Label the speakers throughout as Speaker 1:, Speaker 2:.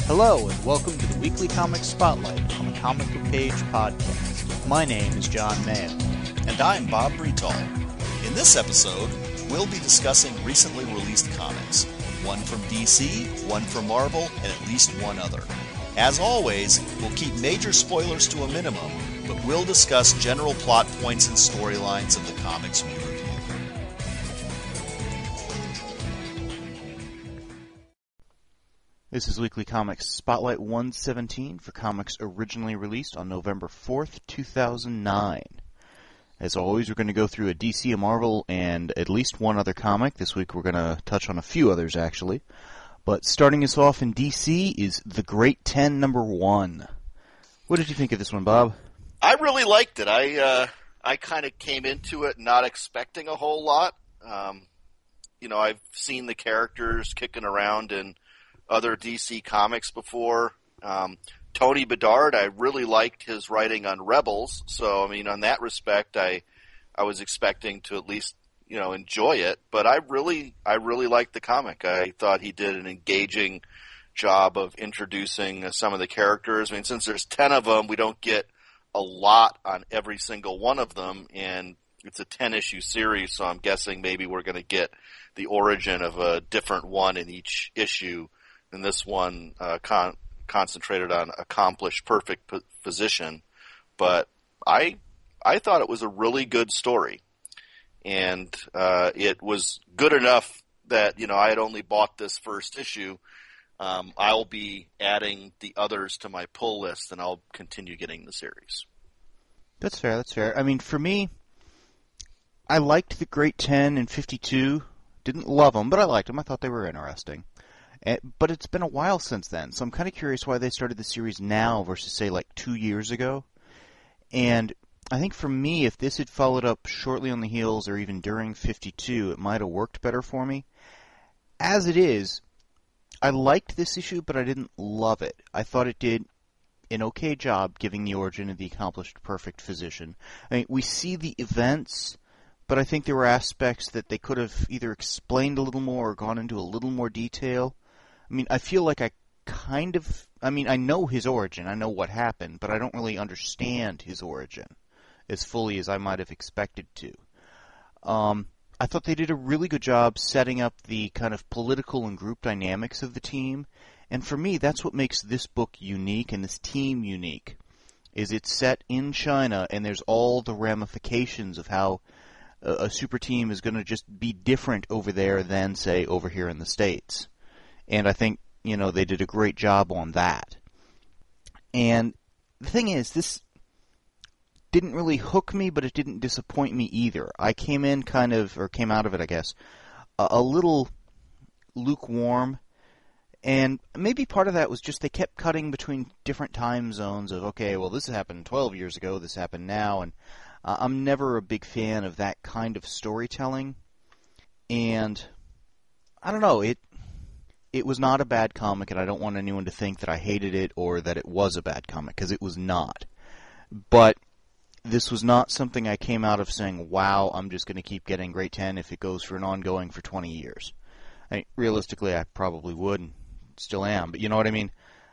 Speaker 1: Hello, and welcome to the Weekly Comic Spotlight on the Comic Book Page podcast. My name is John Mayo.
Speaker 2: And I'm Bob Bretall. In this episode, we'll be discussing recently released comics. One from DC, one from Marvel, and at least one other. As always, we'll keep major spoilers to a minimum, but we'll discuss general plot points and storylines of the comics we review.
Speaker 1: This is Weekly Comics Spotlight 117 for comics originally released on November 4th, 2009. As always, we're going to go through a DC, a Marvel, and at least one other comic. This week we're going to touch on a few others, actually. But starting us off in DC is The Great 10, number 1. What did you think of this one, Bob?
Speaker 2: I really liked it. I kind of came into it not expecting a whole lot. I've seen the characters kicking around in other DC comics before. Tony Bedard, I really liked his writing on Rebels, so on that respect, I was expecting to at least enjoy it. But I really liked the comic. I thought he did an engaging job of introducing some of the characters. Since there's 10 of them, we don't get a lot on every single one of them, and it's a 10-issue series, so I'm guessing maybe we're going to get the origin of a different one in each issue. And this one concentrated on accomplished perfect physician, but I thought it was a really good story, and it was good enough that I had only bought this first issue. I'll be adding the others to my pull list, and I'll continue getting the series.
Speaker 1: That's fair. For me, I liked the Great 10 and 52. Didn't love them, but I liked them. I thought they were interesting. But it's been a while since then, so I'm kind of curious why they started the series now versus, say, 2 years ago. And I think for me, if this had followed up shortly on the heels or even during 52, it might have worked better for me. As it is, I liked this issue, but I didn't love it. I thought it did an okay job giving the origin of the accomplished perfect physician. We see the events, but I think there were aspects that they could have either explained a little more or gone into a little more detail. I feel like I know his origin, I know what happened, but I don't really understand his origin as fully as I might have expected to. I thought they did a really good job setting up the kind of political and group dynamics of the team, and for me, that's what makes this book unique and this team unique, is it's set in China, and there's all the ramifications of how a super team is going to just be different over there than, say, over here in the States. And I think, they did a great job on that. And the thing is, this didn't really hook me, but it didn't disappoint me either. I came out of it, I guess, a little lukewarm. And maybe part of that was just they kept cutting between different time zones of, okay, well, this happened 12 years ago, this happened now, and I'm never a big fan of that kind of storytelling. And I don't know, it was not a bad comic, and I don't want anyone to think that I hated it or that it was a bad comic, because it was not. But this was not something I came out of saying, wow, I'm just going to keep getting Great 10 if it goes for an ongoing for 20 years. Realistically, I probably would, and still am, but you know what I mean?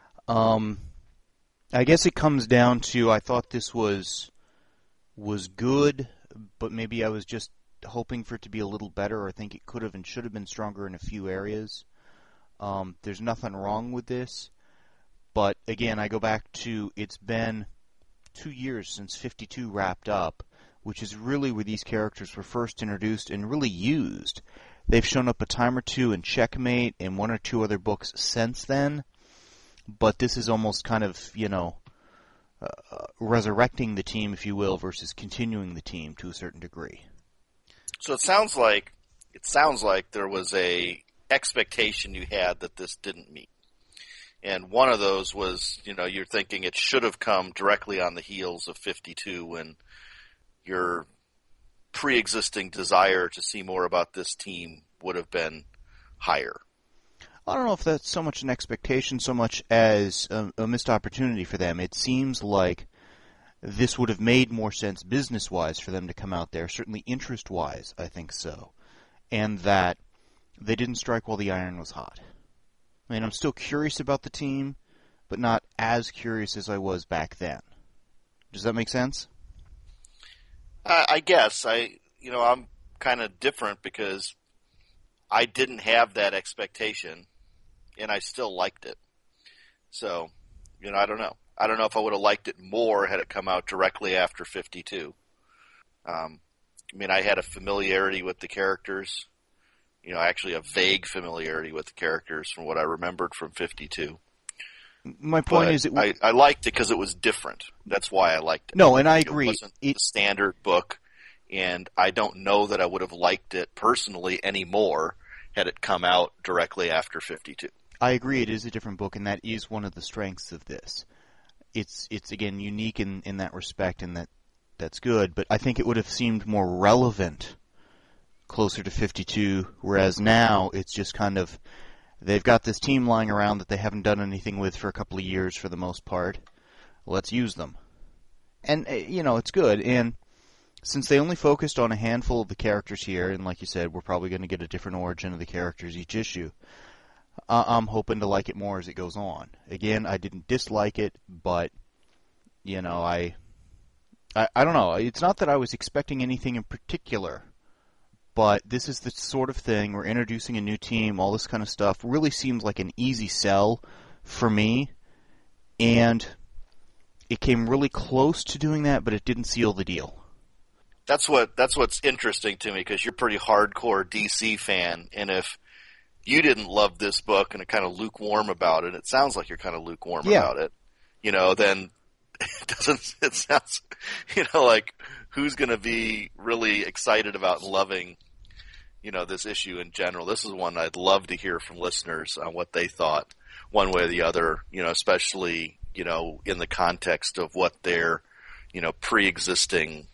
Speaker 1: I guess it comes down to, I thought this was good, but maybe I was just hoping for it to be a little better, or I think it could have and should have been stronger in a few areas. There's nothing wrong with this, but again, I go back to, it's been 2 years since 52 wrapped up, which is really where these characters were first introduced and really used. They've shown up a time or two in Checkmate and one or two other books since then, but this is almost kind of, resurrecting the team, if you will, versus continuing the team to a certain degree.
Speaker 2: So it sounds like there was a expectation you had that this didn't meet. And one of those was, you're thinking it should have come directly on the heels of 52 when your pre-existing desire to see more about this team would have been higher.
Speaker 1: I don't know if that's so much an expectation so much as a missed opportunity for them. It seems like this would have made more sense business-wise for them to come out there, certainly interest-wise, I think so, and that they didn't strike while the iron was hot. I'm still curious about the team, but not as curious as I was back then. Does that make sense?
Speaker 2: I guess I'm kind of different because I didn't have that expectation, and I still liked it. So, I don't know. I don't know if I would have liked it more had it come out directly after 52. I had a familiarity with the characters. Actually a vague familiarity with the characters from what I remembered from 52.
Speaker 1: My point
Speaker 2: But
Speaker 1: is,
Speaker 2: I liked it because it was different. That's why I liked it.
Speaker 1: No, and I agree.
Speaker 2: It wasn't the standard book, and I don't know that I would have liked it personally anymore had it come out directly after 52.
Speaker 1: I agree. It is a different book, and that is one of the strengths of this. It's again unique in that respect, and that's good. But I think it would have seemed more relevant closer to 52, whereas now it's just kind of they've got this team lying around that they haven't done anything with for a couple of years for the most part. Let's use them. And, it's good. And since they only focused on a handful of the characters here, and like you said, we're probably going to get a different origin of the characters each issue, I'm hoping to like it more as it goes on. Again, I didn't dislike it, but, I don't know. It's not that I was expecting anything in particular, but this is the sort of thing, we're introducing a new team, all this kind of stuff, really seems like an easy sell for me, and it came really close to doing that, but it didn't seal the deal.
Speaker 2: That's what's interesting to me, because you're a pretty hardcore DC fan, and if you didn't love this book and are kind of lukewarm about it, it sounds like you're kind of lukewarm about it, then it sounds, like who's going to be really excited about loving, this issue in general. This is one I'd love to hear from listeners on what they thought one way or the other, especially, in the context of what their, pre-existing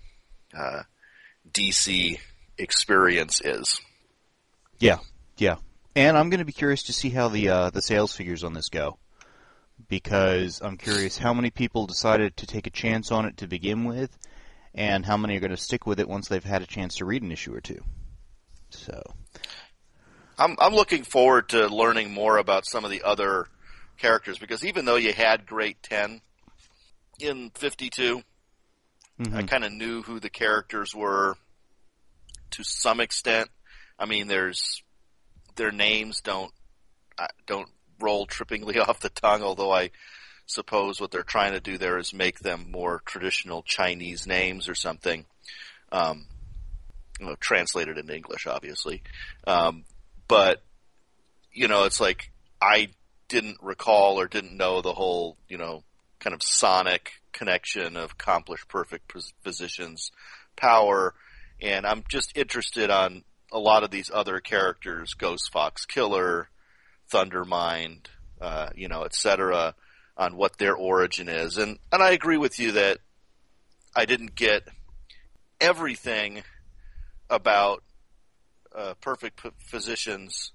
Speaker 2: DC experience is.
Speaker 1: Yeah. And I'm going to be curious to see how the sales figures on this go, because I'm curious how many people decided to take a chance on it to begin with, and how many are going to stick with it once they've had a chance to read an issue or two. So,
Speaker 2: I'm looking forward to learning more about some of the other characters, because even though you had Great 10 in 52, I kind of knew who the characters were to some extent. Their names don't roll trippingly off the tongue, although I suppose what they're trying to do there is make them more traditional Chinese names or something, translated into English, obviously. But, it's like I didn't recall or didn't know the whole, kind of sonic connection of accomplished perfect physician's power, and I'm just interested on a lot of these other characters, Ghost Fox Killer, Thundermind, etc., on what their origin is. And I agree with you that I didn't get everything about Perfect Physician's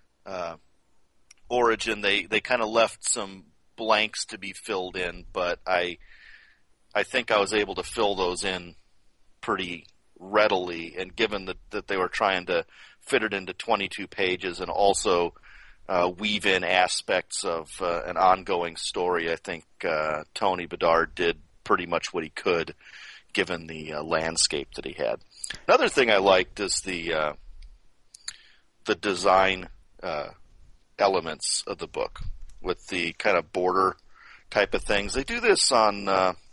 Speaker 2: origin. They kind of left some blanks to be filled in, but I think I was able to fill those in pretty readily, and given that they were trying to fit it into 22 pages and also weave in aspects of an ongoing story, I think Tony Bedard did pretty much what he could given the landscape that he had. Another thing I liked is the design elements of the book with the kind of border type of things. They do this on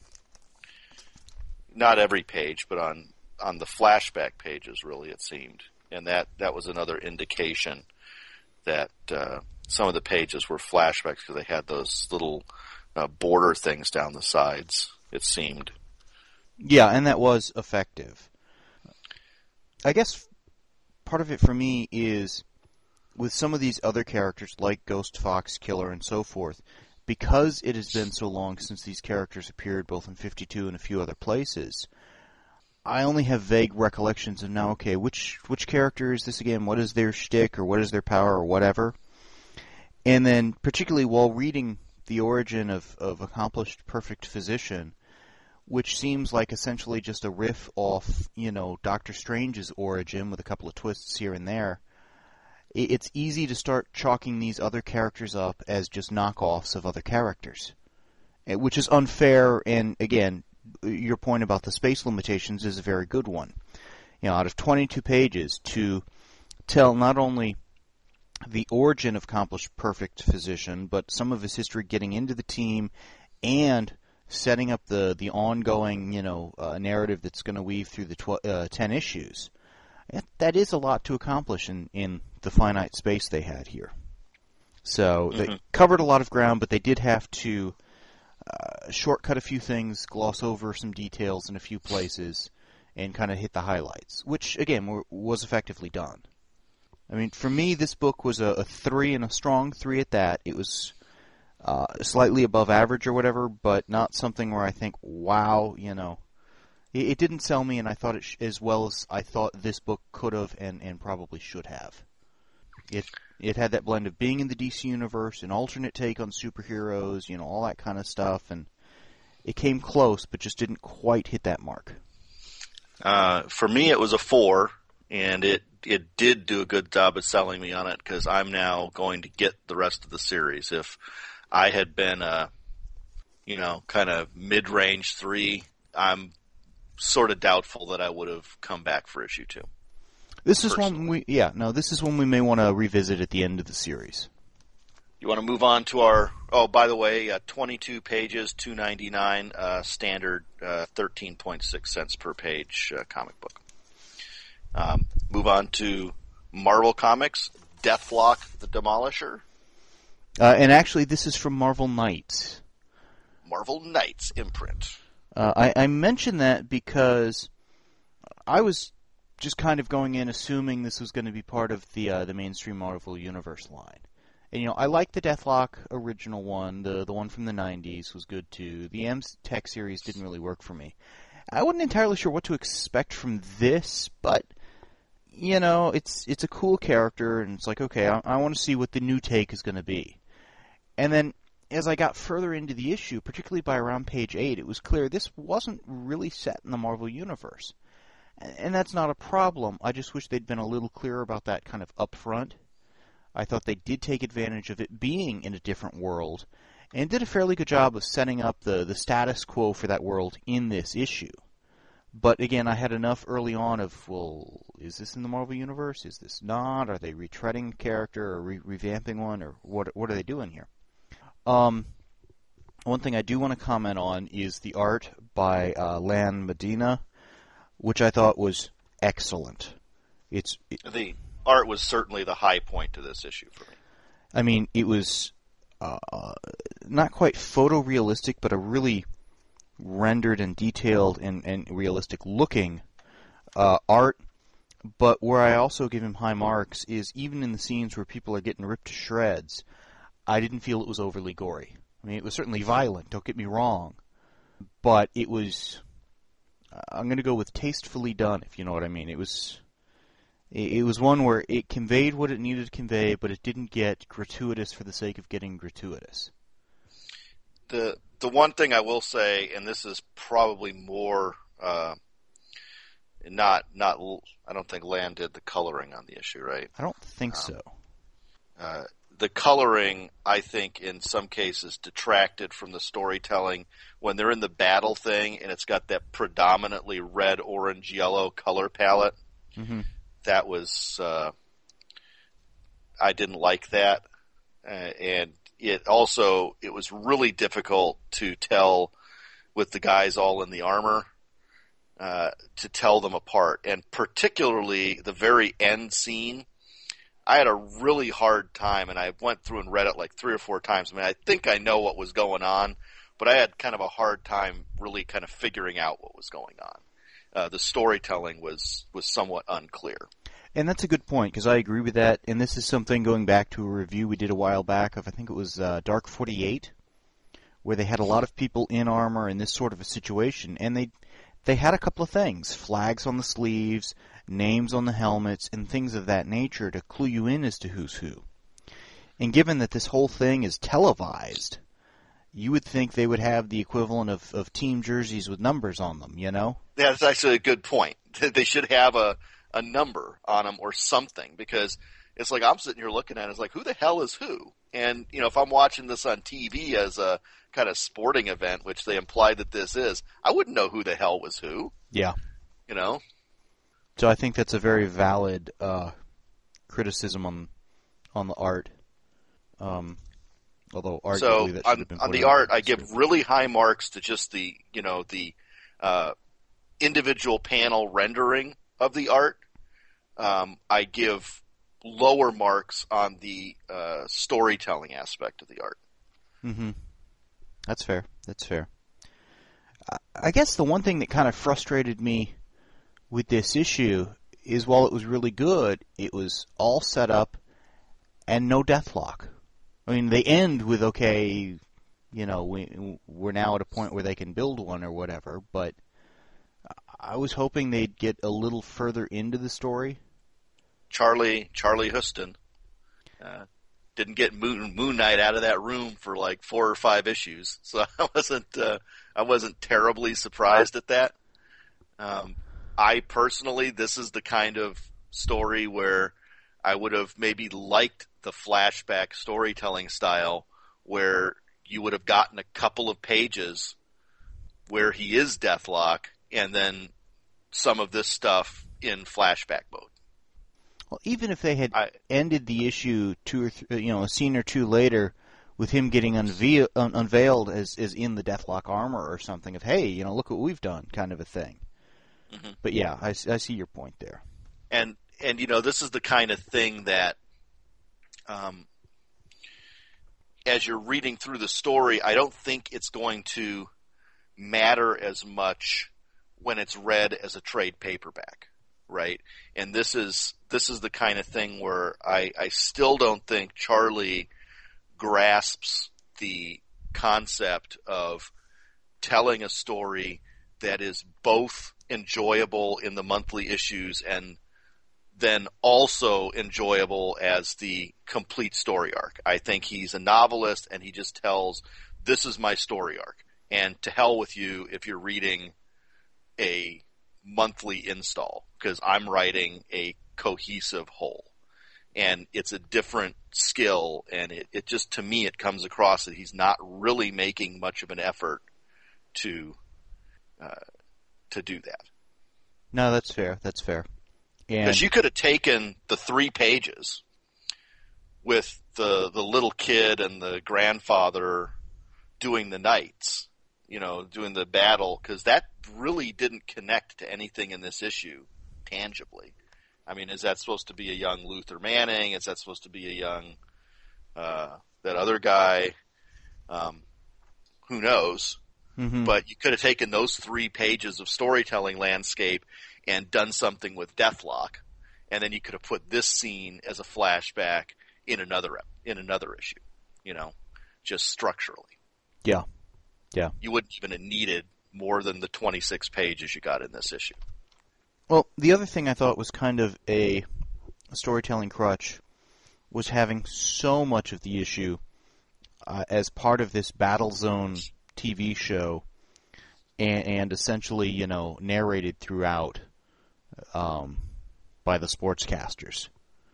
Speaker 2: not every page, but on the flashback pages, really, it seemed. And that was another indication that some of the pages were flashbacks because they had those little border things down the sides, it seemed.
Speaker 1: Yeah, and that was effective. I guess part of it for me is with some of these other characters like Ghost Fox Killer and so forth, because it has been so long since these characters appeared both in 52 and a few other places, I only have vague recollections of now, okay, which character is this again? What is their shtick, or what is their power, or whatever? And then, particularly while reading the origin of Accomplished Perfect Physician, which seems like essentially just a riff off, Doctor Strange's origin with a couple of twists here and there, it's easy to start chalking these other characters up as just knockoffs of other characters, which is unfair. And again, your point about the space limitations is a very good one. Out of 22 pages to tell not only the origin of accomplished perfect physician, but some of his history getting into the team and setting up the ongoing narrative that's going to weave through the 10 issues. That is a lot to accomplish in the finite space they had here. So they covered a lot of ground, but they did have to shortcut a few things, gloss over some details in a few places, and kind of hit the highlights, which, again, was effectively done. I mean, for me, this book was a 3, and a strong 3 at that. It was slightly above average or whatever, but not something where I think, wow, It didn't sell me, and I thought it as well as I thought this book could have and probably should have. It had that blend of being in the DC universe, an alternate take on superheroes, all that kind of stuff, and it came close, but just didn't quite hit that mark.
Speaker 2: For me, it was a 4, and it did do a good job of selling me on it, because I'm now going to get the rest of the series. If I had been kind of mid-range 3, I'm sort of doubtful that I would have come back for issue 2.
Speaker 1: This is this is one we may want to revisit at the end of the series.
Speaker 2: You want to move on to our, by the way, 22 pages, $2.99, standard, 13.6 cents per page comic book. Move on to Marvel Comics, Deathlock the Demolisher.
Speaker 1: And actually, this is from Marvel Knights.
Speaker 2: Marvel Knights imprint.
Speaker 1: I mention that because I was just kind of going in assuming this was going to be part of the mainstream Marvel Universe line. And, I like the Deathlock original one. The one from the 90s was good, too. The M-Tech series didn't really work for me. I wasn't entirely sure what to expect from this, but, it's a cool character, and it's like, okay, I want to see what the new take is going to be. And then, as I got further into the issue, particularly by around page 8, it was clear this wasn't really set in the Marvel Universe. And that's not a problem. I just wish they'd been a little clearer about that kind of up front. I thought they did take advantage of it being in a different world, and did a fairly good job of setting up the status quo for that world in this issue. But again, I had enough early on of, well, is this in the Marvel Universe? Is this not? Are they retreading a character or revamping one? Or what are they doing here? One thing I do want to comment on is the art by Lan Medina, which I thought was excellent.
Speaker 2: The art was certainly the high point to this issue for me.
Speaker 1: I mean, it was not quite photorealistic, but a really rendered and detailed and realistic looking art. But where I also give him high marks is even in the scenes where people are getting ripped to shreds, I didn't feel it was overly gory. I mean, it was certainly violent, don't get me wrong, but it was, I'm going to go with tastefully done, if you know what I mean. It was one where it conveyed what it needed to convey, but it didn't get gratuitous for the sake of getting gratuitous.
Speaker 2: The one thing I will say, and this is probably more, I don't think Lan did the coloring on the issue, right?
Speaker 1: I don't think so.
Speaker 2: The coloring, I think, in some cases detracted from the storytelling when they're in the battle thing, and it's got that predominantly red, orange, yellow color palette.
Speaker 1: Mm-hmm.
Speaker 2: That was, I didn't like that, and it was really difficult to tell with the guys all in the armor, to tell them apart, and particularly the very end scene. I had a really hard time, and I went through and read it like 3 or 4 times. I mean, I think I know what was going on, but I had kind of a hard time really kind of figuring out what was going on. The storytelling was somewhat unclear.
Speaker 1: And that's a good point, because I agree with that. And this is something going back to a review we did a while back of, I think it was Dark 48, where they had a lot of people in armor in this sort of a situation. And they had a couple of things, flags on the sleeves, names on the helmets, and things of that nature to clue you in as to who's who. And given that this whole thing is televised, you would think they would have the equivalent of team jerseys with numbers on them, you know?
Speaker 2: Yeah, that's actually a good point. They should have a number on them or something, because it's like I'm sitting here looking at it, it's like, who the hell is who? And, if I'm watching this on TV as a kind of sporting event, which they implied that this is, I wouldn't know who the hell was who.
Speaker 1: Yeah.
Speaker 2: You know?
Speaker 1: So I think that's a very valid criticism on the art. Although arguably that should have been put
Speaker 2: on the art, I give really high marks to just the individual panel rendering of the art. I give lower marks on the storytelling aspect of the art.
Speaker 1: Mm-hmm. That's fair. That's fair. I guess the one thing that kind of frustrated me with this issue is while it was really good, it was all set up and no Deathlock. I mean, they end with, okay, we're now at a point where they can build one or whatever, but I was hoping they'd get a little further into the story.
Speaker 2: Charlie Huston didn't get Moon Knight out of that room for like 4 or 5 issues, so I wasn't terribly surprised at that. I personally, this is the kind of story where I would have maybe liked the flashback storytelling style, where you would have gotten a couple of pages where he is Deathlock, and then some of this stuff in flashback mode.
Speaker 1: Well, even if they had ended the issue a scene or two later with him getting unveiled as in the Deathlock armor or something, of hey, look what we've done, kind of a thing. Mm-hmm. But yeah, I see your point there.
Speaker 2: And this is the kind of thing that, as you're reading through the story, I don't think it's going to matter as much when it's read as a trade paperback, right? And this is the kind of thing where I still don't think Charlie grasps the concept of telling a story that is both enjoyable in the monthly issues and then also enjoyable as the complete story arc. I think he's a novelist and he just tells, this is my story arc. And to hell with you if you're reading a monthly install, because I'm writing a cohesive whole. And it's a different skill, and it just, to me, it comes across that he's not really making much of an effort to do that.
Speaker 1: No, that's fair. That's fair.
Speaker 2: Because you could have taken the 3 pages with the little kid and the grandfather doing the knights, doing the battle, because that really didn't connect to anything in this issue tangibly. I mean, is that supposed to be a young Luther Manning? Is that supposed to be a young that other guy? Who knows? Mm-hmm. But you could have taken those 3 pages of storytelling landscape and done something with Deathlock, and then you could have put this scene as a flashback in another issue, just structurally.
Speaker 1: Yeah. Yeah.
Speaker 2: You wouldn't even have needed more than the 26 pages you got in this issue.
Speaker 1: Well, the other thing I thought was kind of a storytelling crutch was having so much of the issue as part of this Battlezone TV show and essentially, narrated throughout by the sportscasters.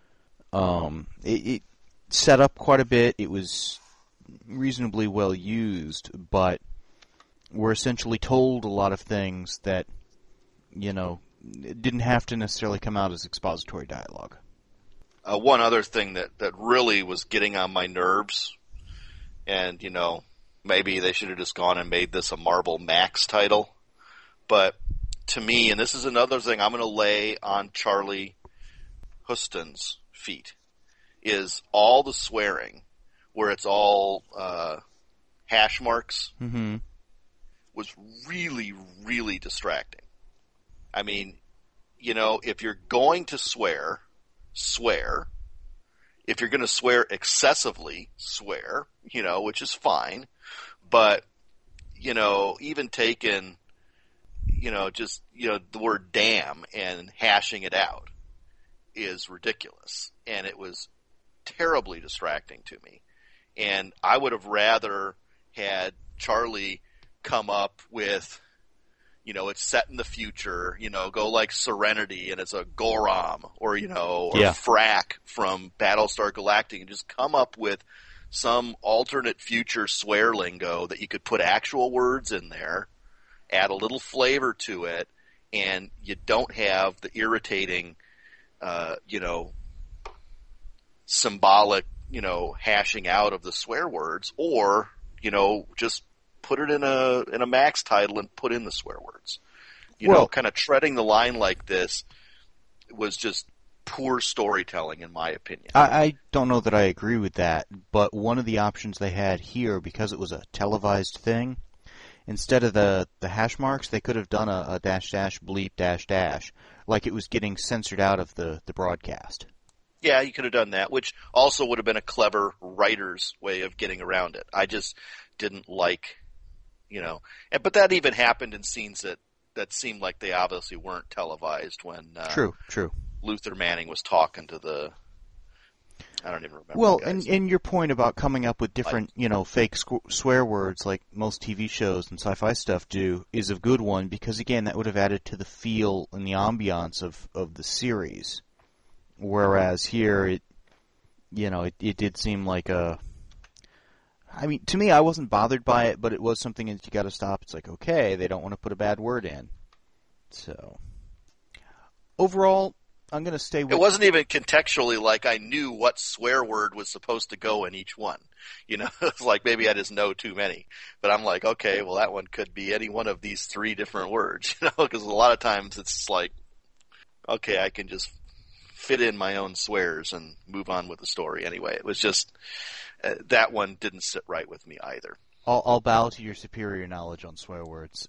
Speaker 1: It set up quite a bit. It was reasonably well used, but we're essentially told a lot of things that, it didn't have to necessarily come out as expository dialogue.
Speaker 2: One other thing that really was getting on my nerves, and, maybe they should have just gone and made this a Marvel Max title, but to me, and this is another thing I'm going to lay on Charlie Huston's feet, is all the swearing, where it's all hash marks, mm-hmm. was really, really distracting. I mean, if you're going to swear, swear. If you're going to swear excessively, swear, which is fine. But, even taking, the word damn and hashing it out is ridiculous. And it was terribly distracting to me. And I would have rather had Charlie come up with, it's set in the future, go like Serenity and it's a Gorom or, or
Speaker 1: Yeah.
Speaker 2: Frack from Battlestar Galactica, and just come up with some alternate future swear lingo that you could put actual words in there, add a little flavor to it, and you don't have the irritating, symbolic, hashing out of the swear words, or, just put it in a max title and put in the swear words. Kind of treading the line like this was just poor storytelling, in my opinion.
Speaker 1: I don't know that I agree with that, but one of the options they had here, because it was a televised thing, instead of the hash marks, they could have done a dash dash bleep dash dash, like it was getting censored out of the broadcast.
Speaker 2: Yeah, you could have done that, which also would have been a clever writer's way of getting around it. I just didn't like, but that even happened in scenes that seemed like they obviously weren't televised when
Speaker 1: True.
Speaker 2: Luther Manning was talking to I don't even remember.
Speaker 1: Well, and your point about coming up with different, fake swear words like most TV shows and sci-fi stuff do is a good one, because, again, that would have added to the feel and the ambiance of the series. Whereas here, it did seem like a... I mean, to me, I wasn't bothered by it, but it was something that you got to stop. It's like, okay, they don't want to put a bad word in. So, overall, I'm going to stay with...
Speaker 2: It wasn't even contextually like I knew what swear word was supposed to go in each one. It's like maybe I just know too many. But I'm like, okay, well, that one could be any one of these 3 different words, because a lot of times it's like, okay, I can just fit in my own swears and move on with the story. Anyway, it was just, that one didn't sit right with me either.
Speaker 1: I'll bow to your superior knowledge on swear words.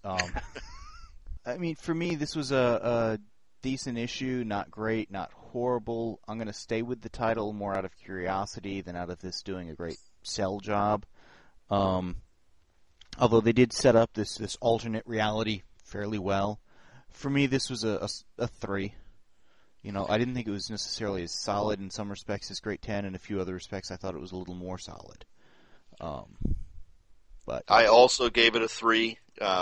Speaker 1: I mean, for me, this was a decent issue, not great, not horrible. I'm going to stay with the title more out of curiosity than out of this doing a great sell job. Although they did set up this alternate reality fairly well. For me, this was a 3. I didn't think it was necessarily as solid in some respects as Great 10. In a few other respects, I thought it was a little more solid. But
Speaker 2: I also gave it a 3.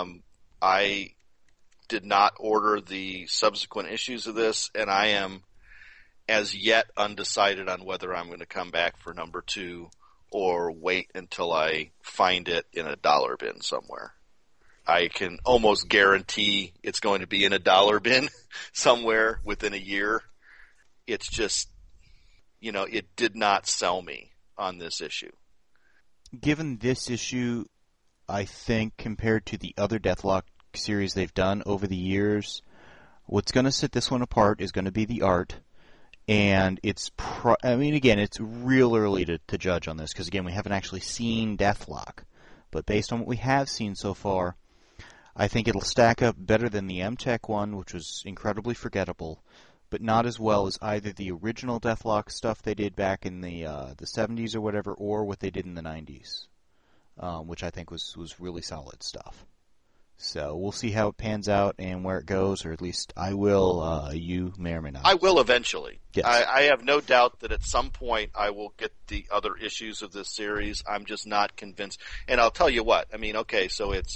Speaker 2: I did not order the subsequent issues of this, and I am as yet undecided on whether I'm going to come back for number 2 or wait until I find it in a dollar bin somewhere. I can almost guarantee it's going to be in a dollar bin somewhere within a year. It's just, it did not sell me on this issue.
Speaker 1: Given this issue, I think, compared to the other Deathlock series they've done over the years, what's going to set this one apart is going to be the art. And it's, again, it's real early to judge on this, because, again, we haven't actually seen Deathlock. But based on what we have seen so far, I think it'll stack up better than the M-Tech one, which was incredibly forgettable, but not as well as either the original Deathlock stuff they did back in the 70s or whatever, or what they did in the 90s, which I think was really solid stuff. So we'll see how it pans out and where it goes, or at least I will. You may or may not.
Speaker 2: I will eventually.
Speaker 1: Yes.
Speaker 2: I have no doubt that at some point I will get the other issues of this series. I'm just not convinced. And I'll tell you what. I mean, okay, so it's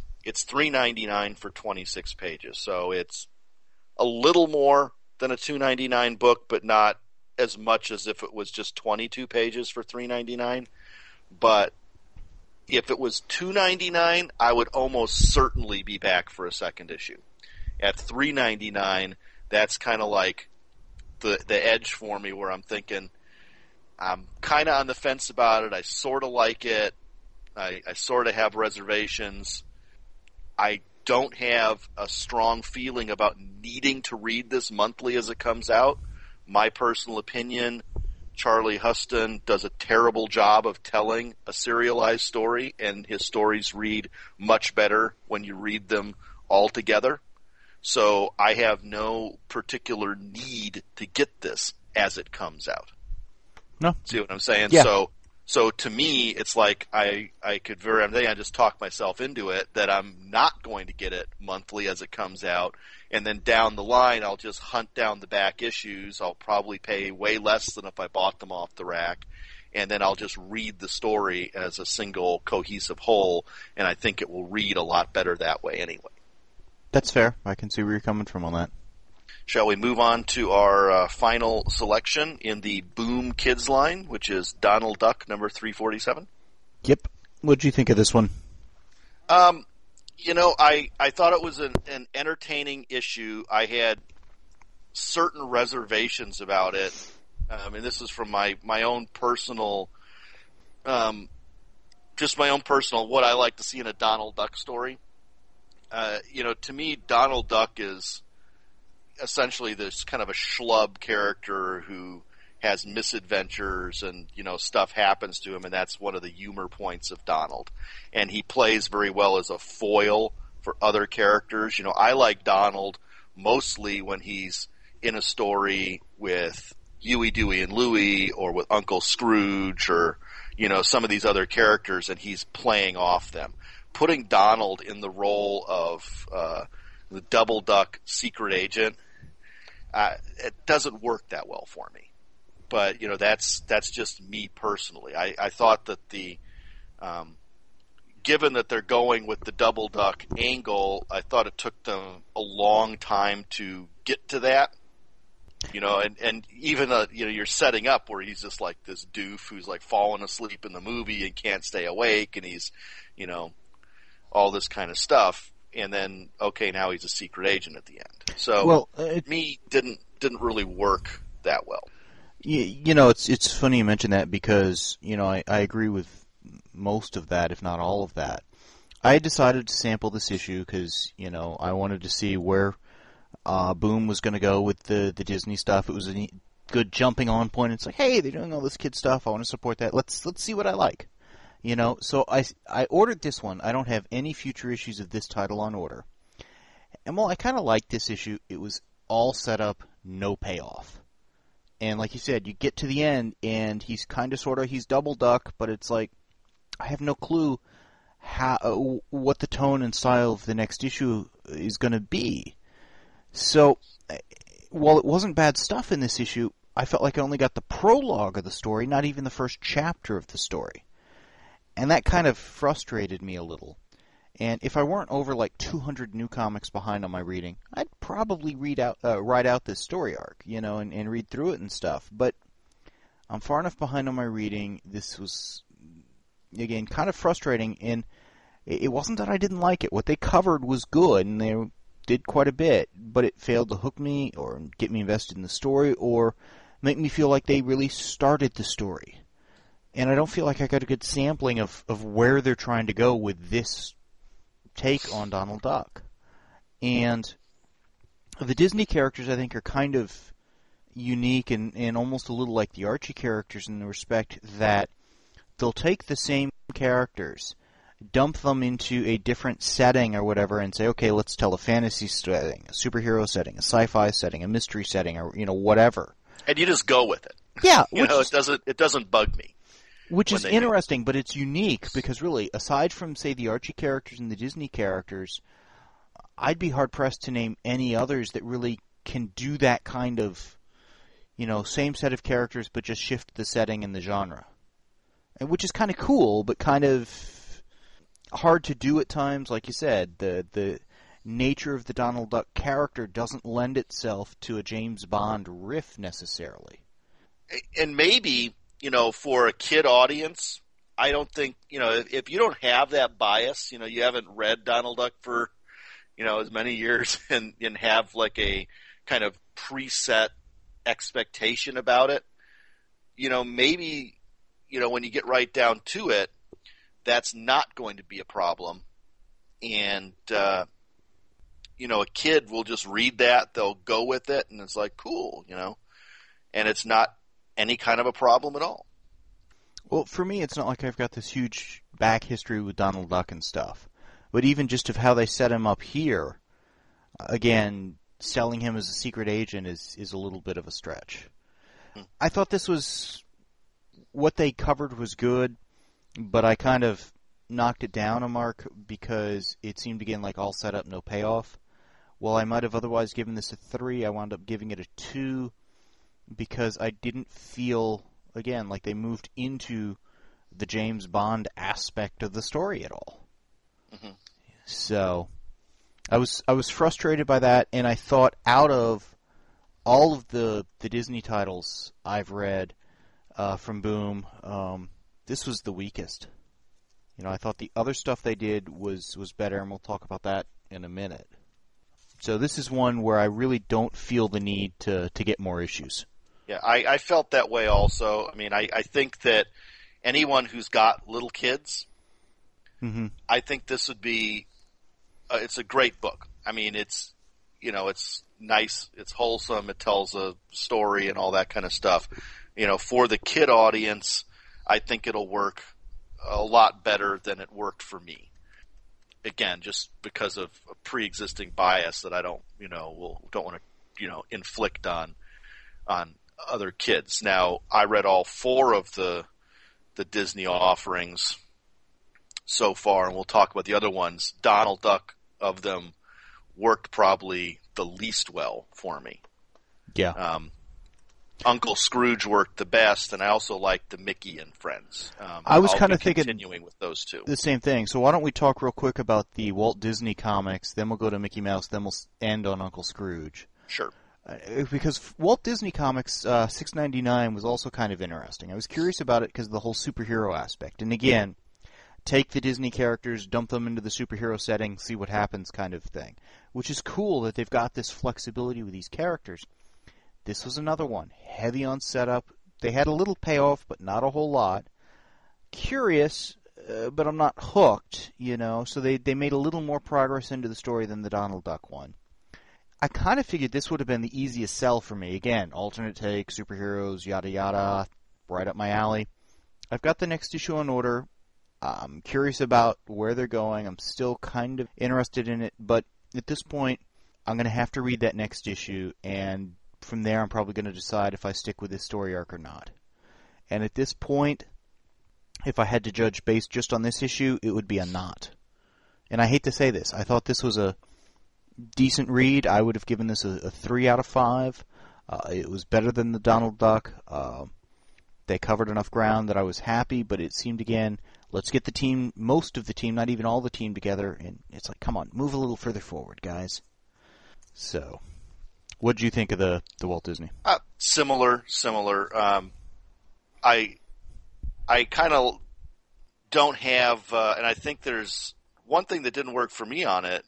Speaker 2: $3.99 for 26 pages, so it's a little more than a $2.99 book, but not as much as if it was just 22 pages for $3.99. But if it was $2.99, I would almost certainly be back for a second issue. At $3.99, that's kind of like the edge for me, where I'm thinking I'm kind of on the fence about it. I sort of like it. I sort of have reservations. I don't have a strong feeling about needing to read this monthly as it comes out. My personal opinion, Charlie Huston does a terrible job of telling a serialized story, and his stories read much better when you read them all together. So I have no particular need to get this as it comes out.
Speaker 1: No.
Speaker 2: See what I'm saying?
Speaker 1: Yeah.
Speaker 2: So to me, it's like I just talk myself into it that I'm not going to get it monthly as it comes out, and then down the line I'll just hunt down the back issues. I'll probably pay way less than if I bought them off the rack, and then I'll just read the story as a single cohesive whole, and I think it will read a lot better that way anyway.
Speaker 1: That's fair. I can see where you're coming from on that.
Speaker 2: Shall we move on to our final selection in the Boom Kids line, which is Donald Duck number 347?
Speaker 1: Yep. What'd you think of this one?
Speaker 2: I thought it was an entertaining issue. I had certain reservations about it. And this is from my own personal, just my own personal, what I like to see in a Donald Duck story. To me, Donald Duck is essentially this kind of a schlub character who has misadventures and, stuff happens to him, and that's one of the humor points of Donald. And he plays very well as a foil for other characters. I like Donald mostly when he's in a story with Huey, Dewey, and Louie, or with Uncle Scrooge, or, some of these other characters, and he's playing off them. Putting Donald in the role of the Double Duck secret agent, it doesn't work that well for me. But that's just me personally. I thought that given that they're going with the Double Duck angle, I thought it took them a long time to get to that. And even you're setting up where he's just like this doof who's like falling asleep in the movie and can't stay awake, and he's all this kind of stuff, and then now he's a secret agent at the end. So me didn't really work that well.
Speaker 1: It's funny you mention that because I agree with most of that, if not all of that. I decided to sample this issue because I wanted to see where Boom was going to go with the Disney stuff. It was a good jumping on point. It's like, hey, they're doing all this kid stuff. I want to support that. Let's see what I like. So I ordered this one. I don't have any future issues of this title on order. And while I kind of liked this issue, it was all set up, no payoff. And like you said, you get to the end, and he's kind of sort of, he's Double Duck, but it's like, I have no clue what the tone and style of the next issue is going to be. So, while it wasn't bad stuff in this issue, I felt like I only got the prologue of the story, not even the first chapter of the story. And that kind of frustrated me a little. And if I weren't over like 200 new comics behind on my reading, I'd probably write out this story arc, and read through it and stuff. But I'm far enough behind on my reading. This was, again, kind of frustrating. And it wasn't that I didn't like it. What they covered was good, and they did quite a bit. But it failed to hook me or get me invested in the story or make me feel like they really started the story. And I don't feel like I got a good sampling of where they're trying to go with this take on Donald Duck. And the Disney characters, I think, are kind of unique and almost a little like the Archie characters in the respect that they'll take the same characters, dump them into a different setting or whatever, and say, okay, let's tell a fantasy setting, a superhero setting, a sci-fi setting, a mystery setting, or whatever.
Speaker 2: And you just go with it.
Speaker 1: Yeah,
Speaker 2: it doesn't bug me.
Speaker 1: Which is interesting, but it's unique because really, aside from, say, the Archie characters and the Disney characters, I'd be hard-pressed to name any others that really can do that kind of, same set of characters but just shift the setting and the genre. And which is kind of cool, but kind of hard to do at times. Like you said, the nature of the Donald Duck character doesn't lend itself to a James Bond riff necessarily.
Speaker 2: And maybe, for a kid audience, I don't think, if you don't have that bias, you haven't read Donald Duck for, as many years and have like a kind of preset expectation about it, maybe, when you get right down to it, that's not going to be a problem. And, a kid will just read that, they'll go with it, and it's like, cool, and it's not any kind of a problem at all.
Speaker 1: Well, for me, it's not like I've got this huge back history with Donald Duck and stuff. But even just of how they set him up here, again, selling him as a secret agent is a little bit of a stretch. I thought this was, what they covered was good, but I kind of knocked it down a mark because it seemed, again, like all set up, no payoff. While I might have otherwise given this a 3, I wound up giving it a 2 because I didn't feel, again, like they moved into the James Bond aspect of the story at all. Mm-hmm. So, I was frustrated by that, and I thought out of all of the Disney titles I've read from Boom, this was the weakest. I thought the other stuff they did was better, and we'll talk about that in a minute. So this is one where I really don't feel the need to get more issues.
Speaker 2: Yeah, I felt that way also. I mean, I think that anyone who's got little kids, I think this would be, it's a great book. I mean, it's nice, it's wholesome, it tells a story and all that kind of stuff. For the kid audience, I think it'll work a lot better than it worked for me. Again, just because of a pre-existing bias that I don't want to, inflict on other kids. Now, I read all 4 of the Disney offerings so far, and we'll talk about the other ones. Donald Duck of them worked probably the least well for me.
Speaker 1: Yeah.
Speaker 2: Uncle Scrooge worked the best, and I also liked the Mickey and Friends.
Speaker 1: I was kind of thinking
Speaker 2: continuing with those two.
Speaker 1: The same thing. So why don't we talk real quick about the Walt Disney comics, then we'll go to Mickey Mouse, then we'll end on Uncle Scrooge.
Speaker 2: Sure.
Speaker 1: Because Walt Disney Comics $6.99 was also kind of interesting. I was curious about it because of the whole superhero aspect. And again, take the Disney characters, dump them into the superhero setting, see what happens kind of thing. Which is cool that they've got this flexibility with these characters. This was another one. Heavy on setup. They had a little payoff, but not a whole lot. Curious, but I'm not hooked, So they made a little more progress into the story than the Donald Duck one. I kind of figured this would have been the easiest sell for me. Again, alternate take, superheroes, yada yada, right up my alley. I've got the next issue on order. I'm curious about where they're going. I'm still kind of interested in it, but at this point, I'm going to have to read that next issue, and from there I'm probably going to decide if I stick with this story arc or not. And at this point, if I had to judge based just on this issue, it would be a not. And I hate to say this. I thought this was a decent read. I would have given this a 3 out of 5. It was better than the Donald Duck. They covered enough ground that I was happy, but it seemed again, let's get the team, most of the team, not even all the team together, and it's like, come on, move a little further forward, guys. So, what did you think of the Walt Disney?
Speaker 2: Similar. I kind of don't have, and I think there's one thing that didn't work for me on it.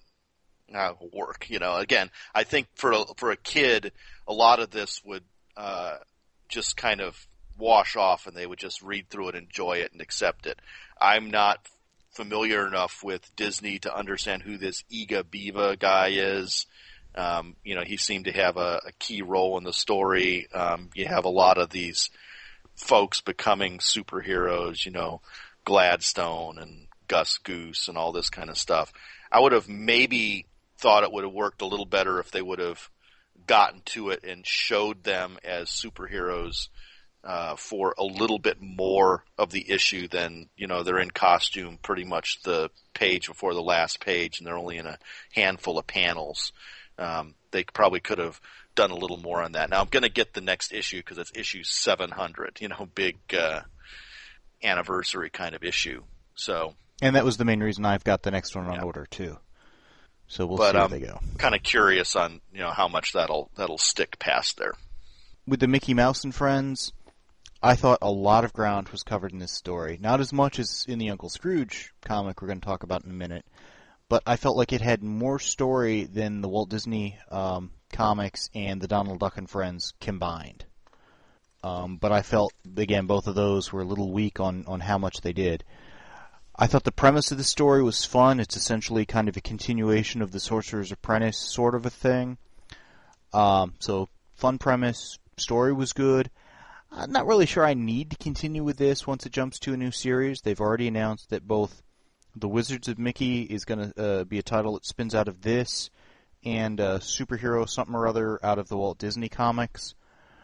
Speaker 2: Again, I think for a kid, a lot of this would just kind of wash off, and they would just read through it, enjoy it, and accept it. I'm not familiar enough with Disney to understand who this Iga Biva guy is. He seemed to have a key role in the story. You have a lot of these folks becoming superheroes, Gladstone and Gus Goose and all this kind of stuff. I would have maybe thought it would have worked a little better if they would have gotten to it and showed them as superheroes for a little bit more of the issue than, they're in costume pretty much the page before the last page, and they're only in a handful of panels. They probably could have done a little more on that. Now I'm going to get the next issue because it's issue 700, big anniversary kind of issue. So,
Speaker 1: and that was the main reason I've got the next one on order too. So we'll see where they go.
Speaker 2: Kind of curious on how much that'll stick past there.
Speaker 1: With the Mickey Mouse and Friends, I thought a lot of ground was covered in this story. Not as much as in the Uncle Scrooge comic we're going to talk about in a minute, but I felt like it had more story than the Walt Disney comics and the Donald Duck and Friends combined. But I felt, again, both of those were a little weak on how much they did. I thought the premise of the story was fun. It's essentially kind of a continuation of the Sorcerer's Apprentice sort of a thing. So, fun premise. Story was good. I'm not really sure I need to continue with this once it jumps to a new series. They've already announced that both The Wizards of Mickey is going to be a title that spins out of this, and Superhero something or other out of the Walt Disney comics.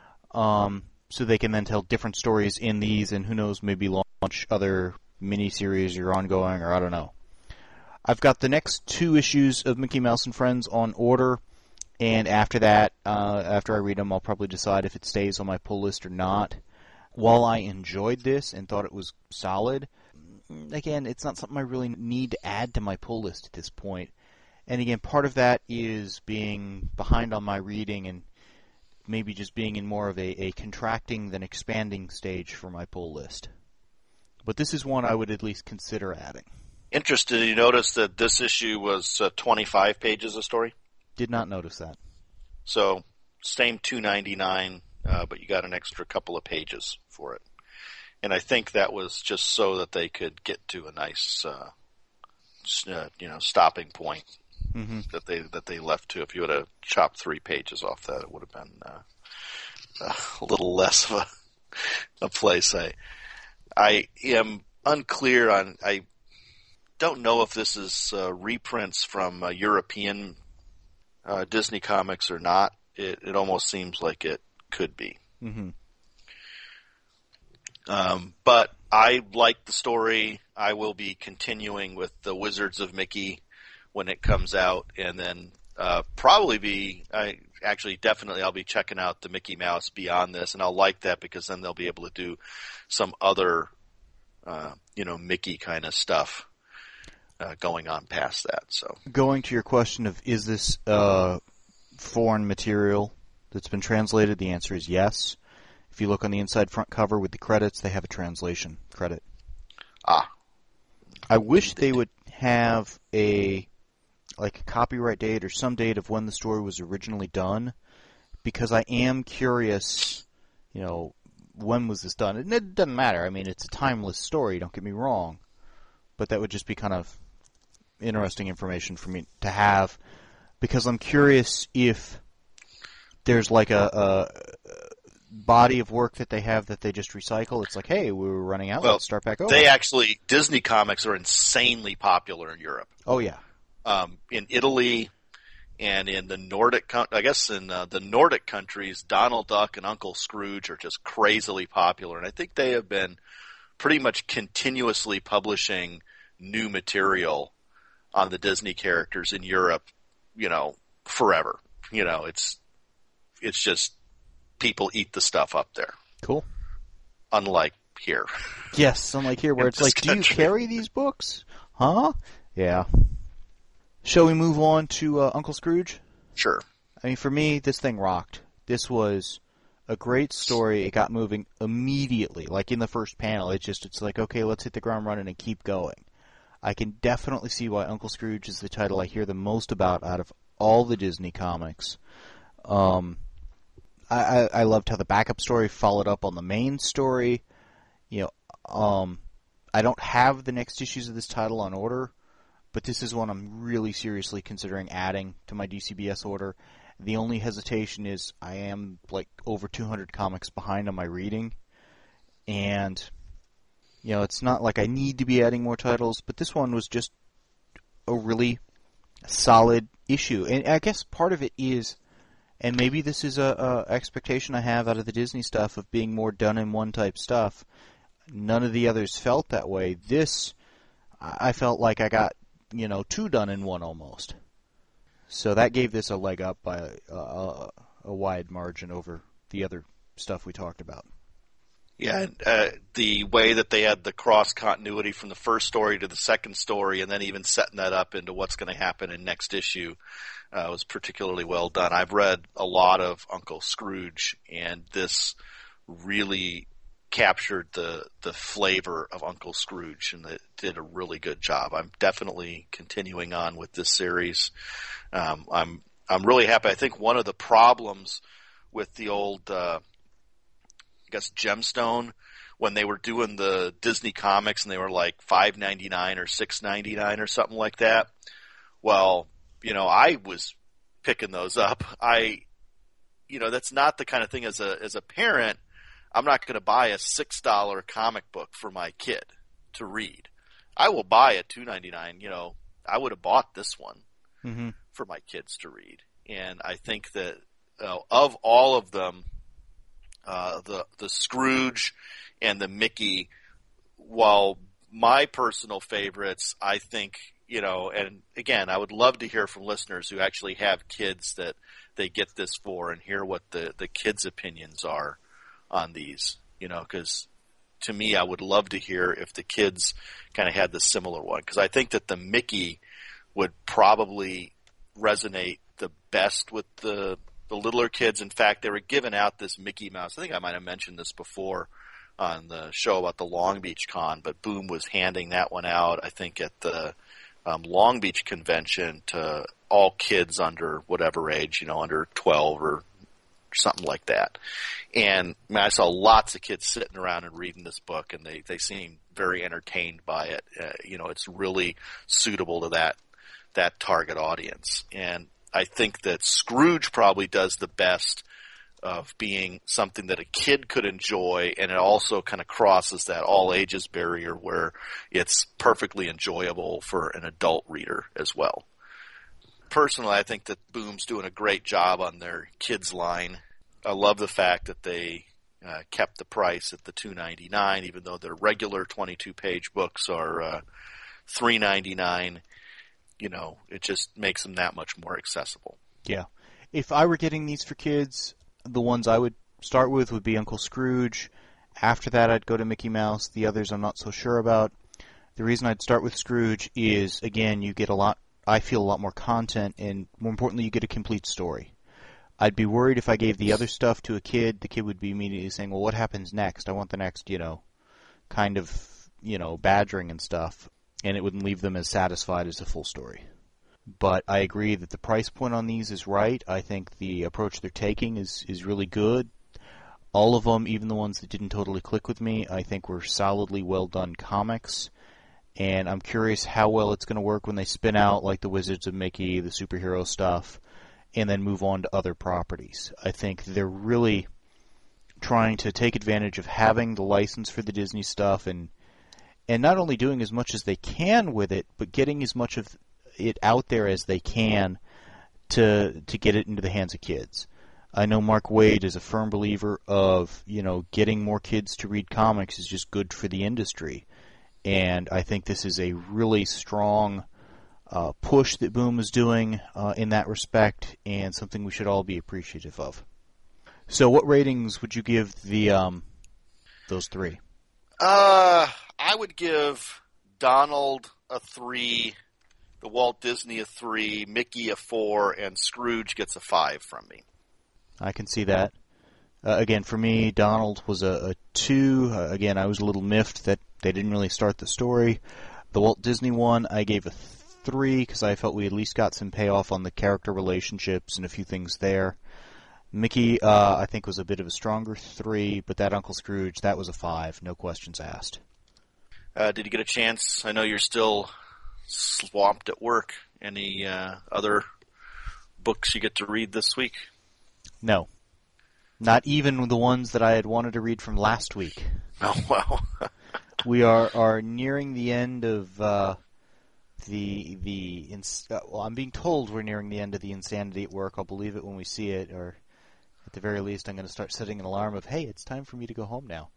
Speaker 1: So they can then tell different stories in these, and who knows, maybe launch other miniseries or ongoing, or I don't know. I've got the next 2 issues of Mickey Mouse and Friends on order, and after that, after I read them, I'll probably decide if it stays on my pull list or not. While I enjoyed this and thought it was solid, again, it's not something I really need to add to my pull list at this point. And again, part of that is being behind on my reading and maybe just being in more of a contracting than expanding stage for my pull list. But this is one I would at least consider adding.
Speaker 2: Interested, you notice that this issue was 25 pages of story?
Speaker 1: Did not notice that.
Speaker 2: So, same $2.99, but you got an extra couple of pages for it. And I think that was just so that they could get to a nice, stopping point that they left to. If you would have chopped 3 pages off that, it would have been a little less of a place. I am unclear on. I don't know if this is reprints from European Disney comics or not. It almost seems like it could be.
Speaker 1: Mm-hmm.
Speaker 2: But I like the story. I will be continuing with the Wizards of Mickey when it comes out, and then I'll be checking out the Mickey Mouse beyond this, and I'll like that because then they'll be able to do some other, Mickey kind of stuff going on past that. So,
Speaker 1: going to your question of is this foreign material that's been translated, the answer is yes. If you look on the inside front cover with the credits, they have a translation credit. I wish they would have a copyright date or some date of when the story was originally done, because I am curious, when was this done? And it doesn't matter. I mean, it's a timeless story, don't get me wrong, but that would just be kind of interesting information for me to have, because I'm curious if there's like a body of work that they have that they just recycle. It's like, hey, we were running out, let's start back over.
Speaker 2: Disney comics are insanely popular in Europe.
Speaker 1: Oh, yeah.
Speaker 2: In Italy and in the Nordic, the Nordic countries, Donald Duck and Uncle Scrooge are just crazily popular. And I think they have been pretty much continuously publishing new material on the Disney characters in Europe, forever. It's just people eat the stuff up there.
Speaker 1: Cool.
Speaker 2: Unlike here.
Speaker 1: Yes, unlike here where it's like, do you carry these books? Huh? Yeah. Shall we move on to Uncle Scrooge?
Speaker 2: Sure.
Speaker 1: I mean, for me, this thing rocked. This was a great story. It got moving immediately. Like in the first panel, it's like, okay, let's hit the ground running and keep going. I can definitely see why Uncle Scrooge is the title I hear the most about out of all the Disney comics. I loved how the backup story followed up on the main story. I don't have the next issues of this title on order, but this is one I'm really seriously considering adding to my DCBS order. The only hesitation is I am like over 200 comics behind on my reading, and it's not like I need to be adding more titles, but this one was just a really solid issue. And I guess part of it is, and maybe this is a expectation I have out of the Disney stuff of being more done-in-one type stuff. None of the others felt that way. This, I felt like I got, 2 done-in-one almost. So that gave this a leg up by a wide margin over the other stuff we talked about.
Speaker 2: Yeah, the way that they had the cross-continuity from the first story to the second story, and then even setting that up into what's going to happen in next issue, was particularly well done. I've read a lot of Uncle Scrooge, and this really captured the flavor of Uncle Scrooge, and it did a really good job. I'm definitely continuing on with this series. I'm really happy. I think one of the problems with the old Gemstone, when they were doing the Disney comics and they were like $5.99 or $6.99 or something like that. Well, I was picking those up. That's not the kind of thing as a parent. I'm not going to buy a $6 comic book for my kid to read. I will buy a $2.99. I would have bought this one for my kids to read. And I think that of all of them, the Scrooge and the Mickey, while my personal favorites, I think, and again, I would love to hear from listeners who actually have kids that they get this for and hear what the kids' opinions are on these, because to me, I would love to hear if the kids kind of had the similar one, because I think that the Mickey would probably resonate the best with the littler kids. In fact, they were giving out this Mickey Mouse. I think I might have mentioned this before on the show about the Long Beach Con, but Boom was handing that one out, I think, at the Long Beach convention to all kids under whatever age, under 12 or something like that. And I saw lots of kids sitting around and reading this book, and they seemed very entertained by it. It's really suitable to that target audience. And I think that Scrooge probably does the best of being something that a kid could enjoy, and it also kind of crosses that all ages barrier where it's perfectly enjoyable for an adult reader as well. Personally, I think that Boom's doing a great job on their kids line. I love the fact that they kept the price at the $2.99, even though their regular 22-page books are $3.99. It just makes them that much more accessible.
Speaker 1: Yeah. If I were getting these for kids, the ones I would start with would be Uncle Scrooge. After that, I'd go to Mickey Mouse. The others I'm not so sure about. The reason I'd start with Scrooge is, again, you get a lot more content, and more importantly, you get a complete story. I'd be worried if I gave the other stuff to a kid, the kid would be immediately saying, well, what happens next? I want the next, kind of, badgering and stuff, and it wouldn't leave them as satisfied as a full story. But I agree that the price point on these is right. I think the approach they're taking is really good. All of them, even the ones that didn't totally click with me, I think were solidly well-done comics. And I'm curious how well it's going to work when they spin out, like the Wizards of Mickey, the superhero stuff, and then move on to other properties. I think they're really trying to take advantage of having the license for the Disney stuff and not only doing as much as they can with it, but getting as much of it out there as they can to get it into the hands of kids. I know Mark Waid is a firm believer of, getting more kids to read comics is just good for the industry. And I think this is a really strong push that Boom is doing in that respect, and something we should all be appreciative of. So what ratings would you give those three?
Speaker 2: I would give Donald a 3, the Walt Disney a 3, Mickey a 4, and Scrooge gets a 5 from me.
Speaker 1: I can see that. Again, for me, Donald was a 2. Again, I was a little miffed that they didn't really start the story. The Walt Disney one, I gave a 3 because I felt we at least got some payoff on the character relationships and a few things there. Mickey, I think, was a bit of a stronger 3, but that Uncle Scrooge, that was a 5, no questions asked.
Speaker 2: Did you get a chance? I know you're still swamped at work. Any other books you get to read this week?
Speaker 1: No. Not even the ones that I had wanted to read from last week.
Speaker 2: Oh, wow.
Speaker 1: We are nearing the end of well, I'm being told we're nearing the end of the Insanity at Work. I'll believe it when we see it, or at the very least I'm going to start setting an alarm of, hey, it's time for me to go home now.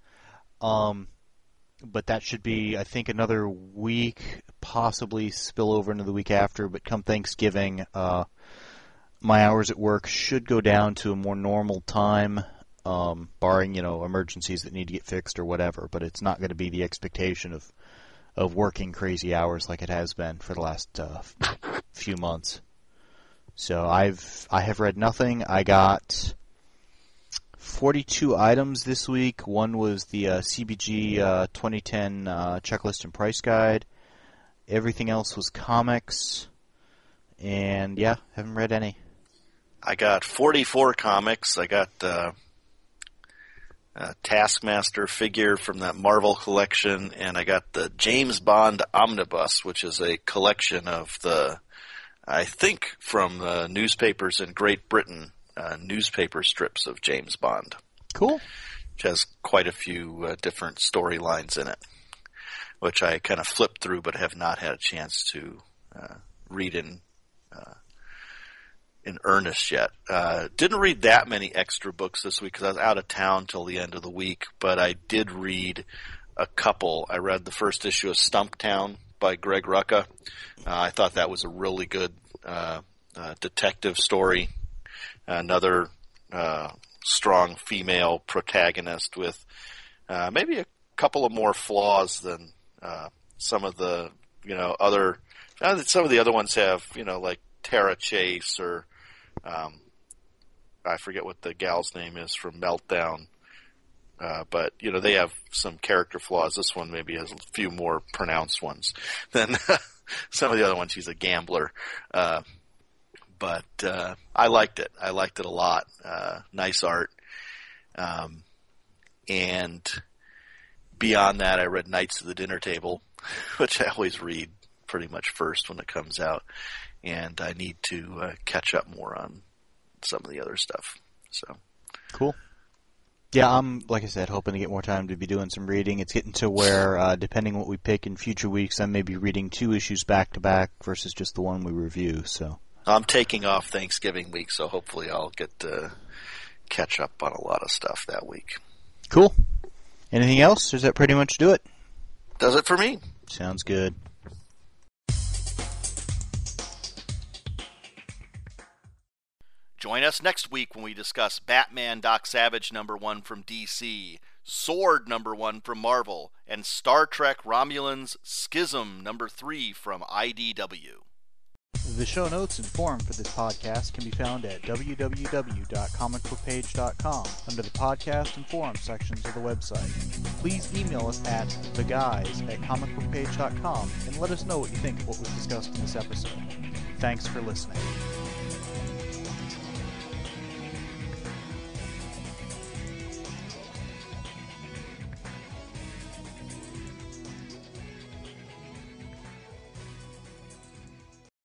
Speaker 1: But that should be, I think, another week, possibly spill over into the week after, but come Thanksgiving, my hours at work should go down to a more normal time, barring, emergencies that need to get fixed or whatever, but it's not going to be the expectation of working crazy hours like it has been for the last few months. So I have read nothing. I got 42 items this week. One was the CBG 2010 checklist and price guide. Everything else was comics. And yeah, haven't read any.
Speaker 2: I got 44 comics. I got a Taskmaster figure from that Marvel collection, and I got the James Bond Omnibus, which is a collection of I think from the newspapers in Great Britain, newspaper strips of James Bond.
Speaker 1: Cool.
Speaker 2: Which has quite a few different storylines in it, which I kind of flipped through but have not had a chance to read in earnest yet. Didn't read that many extra books this week because I was out of town till the end of the week, but I did read a couple. I read the first issue of Stumptown by Greg Rucka. I thought that was a really good detective story. Another strong female protagonist with maybe a couple of more flaws than some of the other Some of the other ones have, like Tara Chase or I forget what the gal's name is from Meltdown. But, they have some character flaws. This one maybe has a few more pronounced ones than some of the other ones. She's a gambler. But I liked it. I liked it a lot. Nice art. And beyond that, I read Knights of the Dinner Table, which I always read pretty much first when it comes out. And I need to catch up more on some of the other stuff. So
Speaker 1: cool. Yeah, I'm, like I said, hoping to get more time to be doing some reading. It's getting to where, depending what we pick in future weeks, I may be reading 2 issues back-to-back versus just the one we review. So
Speaker 2: I'm taking off Thanksgiving week, so hopefully I'll get to catch up on a lot of stuff that week.
Speaker 1: Cool. Anything else? Does that pretty much do it?
Speaker 2: Does it for me.
Speaker 1: Sounds good.
Speaker 2: Join us next week when we discuss Batman Doc Savage #1 from DC, Sword #1 from Marvel, and Star Trek Romulans Schism #3 from IDW.
Speaker 1: The show notes and forum for this podcast can be found at www.comicbookpage.com under the podcast and forum sections of the website. Please email us at theguys@comicbookpage.com and let us know what you think of what was discussed in this episode. Thanks for listening.